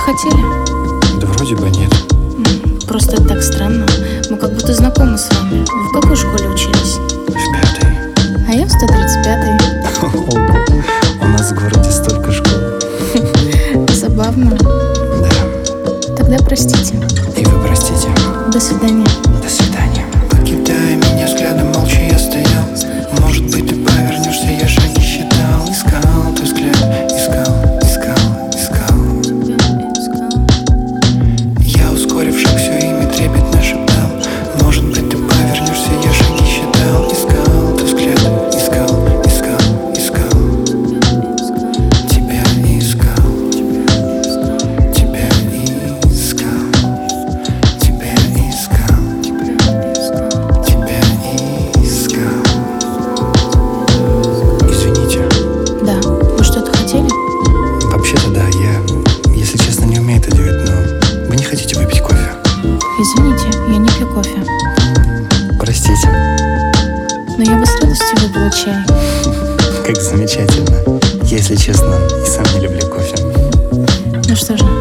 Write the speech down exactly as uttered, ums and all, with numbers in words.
хотели? Да вроде бы нет. Просто это так странно. Мы как будто знакомы с вами. Вы в какой школе учились? В пятой. А я в сто тридцать пятой. Ого, у нас в городе столько школ. Забавно. Да. Тогда простите. И вы простите. До свидания. До свидания. Покидая меня взглядом, молча я стоял. Может быть, ты повернешься, я шаги считал. Искал твой взгляд, искал, искал, искал. Я, ускорив шаг, все имя трепетно шептал. Может быть, ты повернешься, я шаги считал. Искал твой взгляд, искал, искал, искал. Тебя искал, тебя искал, тебя искал, тебя искал. Извините. Да. Вы что-то хотели? Вообще-то да, я, если честно, не умею это делать, но вы не хотите выпить кофе? Извините, я не пью кофе. Простите. Но я бы с радостью выпила чай. Как замечательно. Я, если честно, и сам не люблю кофе. Ну что же,